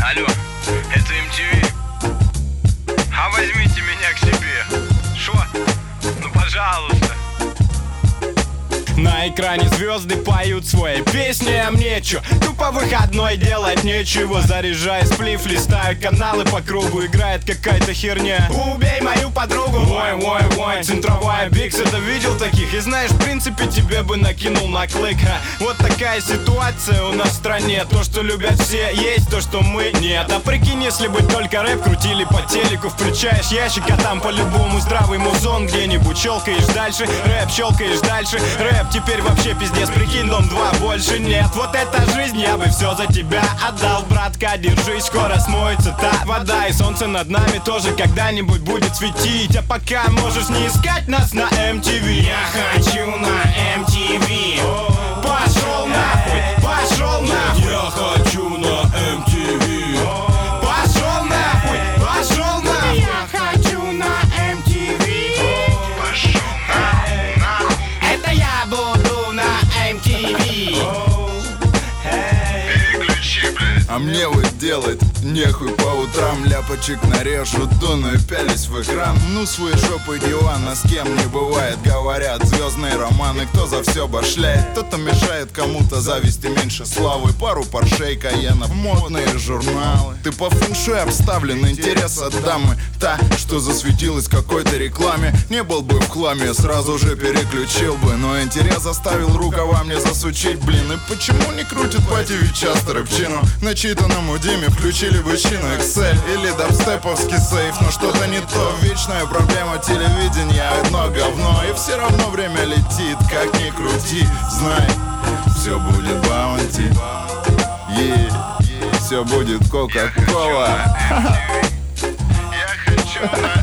Алло, это MTV? А возьмите меня к себе. Шо? Ну пожалуйста. На экране звезды поют свои песни, а мне чё? Тупо выходной делать нечего. Заряжаю сплив, листаю каналы по кругу. Играет какая-то херня. Убей мою подругу. Ой, центровая бикс, это видел таких? И знаешь, в принципе, тебе бы накинул на клик. Вот такая ситуация у нас в стране. То, что любят все, есть, то, что мы нет. А прикинь, если бы только рэп крутили по телеку. Включаешь ящик, а там по-любому здравый музон где-нибудь. Щелкаешь дальше, рэп, щелкаешь дальше, рэп. Теперь вообще пиздец, прикинь, дом 2 больше нет. Вот эта жизнь, я бы все за тебя отдал, братка, держись, скоро смоется та вода. И солнце над нами тоже когда-нибудь будет светить. А пока можешь не искать нас на MTV. Я хочу на MTV. Пошел нахуй, пошел нахуй. Я хочу на MTV. Пошел нахуй, пошел нахуй. Я хочу на MTV. Пошел нахуй. Это я буду на MTV. Переключи, блядь. А мне вот делать нехуй по утрам. Ляпочек нарежу, дуну и пялись в экран. Ну свой жопой дивана, с кем не бывает. Говорят, звездные романы, кто за все башляет. Кто-то мешает кому-то, зависти меньше славы. Пару паршей, каенов, модные журналы. Ты по фэншуй обставлен, интерес от дамы. Та, что засветилась в какой-то рекламе. Не был бы в хламе, сразу же переключил бы. Но интерес заставил рукава мне засучить, блин. И почему не крутит по ТВ часто рэпчину? Начитанному Диме включили бы чину Excel или дабстеповский сейф. Но что-то не то, вечная проблема телевидения. Одно говно, и все равно время летит. Как ни крути, знай, все будет баунти. Все будет Кока-Кола. Я хочу на